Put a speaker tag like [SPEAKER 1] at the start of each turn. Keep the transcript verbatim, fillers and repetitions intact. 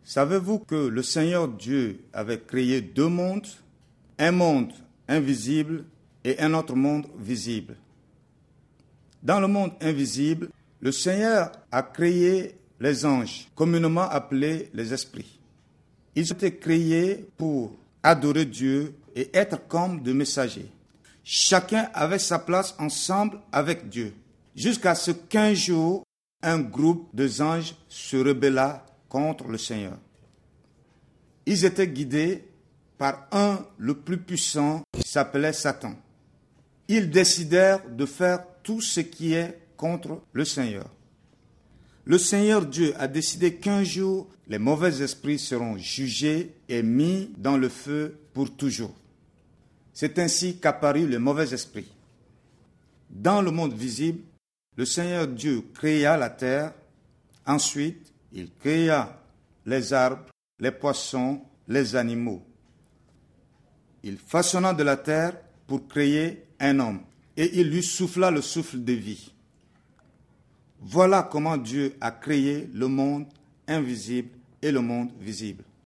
[SPEAKER 1] Savez-vous que le Seigneur Dieu avait créé deux mondes, un monde invisible et un autre monde visible? Dans le monde invisible, le Seigneur a créé les anges, communément appelés les esprits. Ils ont été créés pour adorer Dieu et être comme des messagers. Chacun avait sa place ensemble avec Dieu, jusqu'à ce qu'un jour, un groupe de anges se rebella contre le Seigneur. Ils étaient guidés par un, le plus puissant, qui s'appelait Satan. Ils décidèrent de faire tout ce qui est contre le Seigneur. Le Seigneur Dieu a décidé qu'un jour, les mauvais esprits seront jugés et mis dans le feu pour toujours. C'est ainsi qu'apparut le mauvais esprit. Dans le monde visible, le Seigneur Dieu créa la terre. Ensuite, il créa les arbres, les poissons, les animaux. Il façonna de la terre pour créer un homme et il lui souffla le souffle de vie. Voilà comment Dieu a créé le monde invisible et le monde visible.